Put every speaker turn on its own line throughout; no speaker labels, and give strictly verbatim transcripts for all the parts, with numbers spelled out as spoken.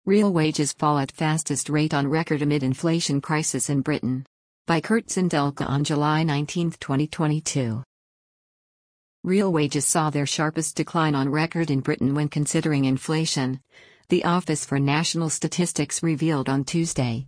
Real wages fall at fastest rate on record amid inflation crisis in Britain. By Kurt Zindelka on July nineteenth, twenty twenty-two. Real wages saw their sharpest decline on record in Britain when considering inflation, the Office for National Statistics revealed on Tuesday.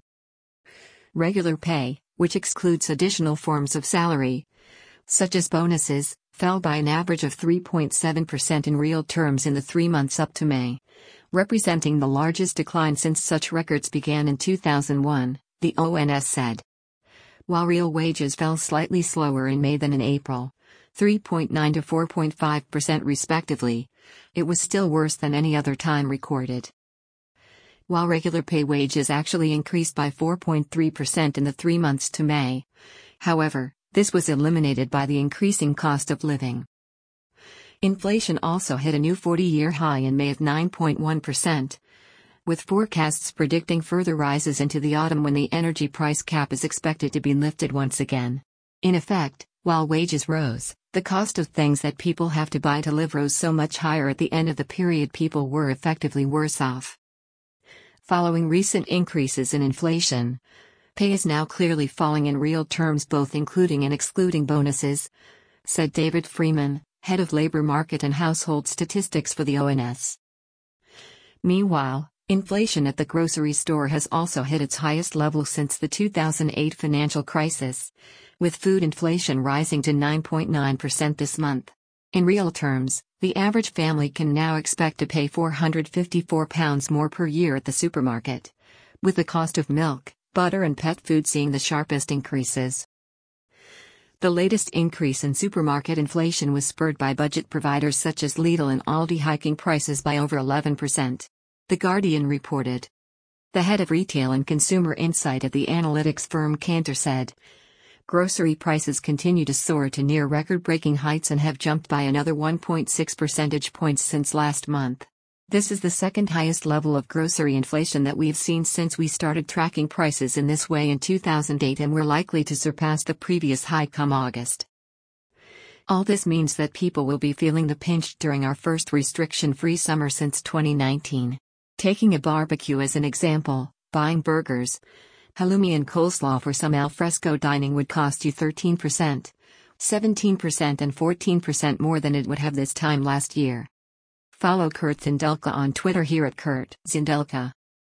Regular pay, which excludes additional forms of salary, such as bonuses, fell by an average of three point seven percent in real terms in the three months up to May, representing the largest decline since such records began in two thousand one, the O N S said. While real wages fell slightly slower in May than in April, three point nine to four point five percent respectively, it was still worse than any other time recorded. While regular pay wages actually increased by four point three percent in the three months to May, however, this was eliminated by the increasing cost of living. Inflation also hit a new forty-year high in May of nine point one percent, with forecasts predicting further rises into the autumn when the energy price cap is expected to be lifted once again. In effect, while wages rose, the cost of things that people have to buy to live rose so much higher at the end of the period people were effectively worse off. Following recent increases in inflation, pay is now clearly falling in real terms, both including and excluding bonuses, said David Freeman, head of labor market and household statistics for the O N S. Meanwhile, inflation at the grocery store has also hit its highest level since the two thousand eight financial crisis, with food inflation rising to nine point nine percent this month. In real terms, the average family can now expect to pay four hundred fifty-four pounds more per year at the supermarket, with the cost of milk, butter and pet food seeing the sharpest increases. The latest increase in supermarket inflation was spurred by budget providers such as Lidl and Aldi hiking prices by over eleven percent. The Guardian reported. The head of retail and consumer insight at the analytics firm Kantar said, grocery prices continue to soar to near record-breaking heights and have jumped by another one point six percentage points since last month. This is the second highest level of grocery inflation that we've seen since we started tracking prices in this way in two thousand eight, and we're likely to surpass the previous high come August. All this means that people will be feeling the pinch during our first restriction-free summer since twenty nineteen. Taking a barbecue as an example, buying burgers, halloumi and coleslaw for some alfresco dining would cost you thirteen percent, seventeen percent and fourteen percent more than it would have this time last year. Follow Kurt Zindelka on Twitter here at Kurt Zindelka.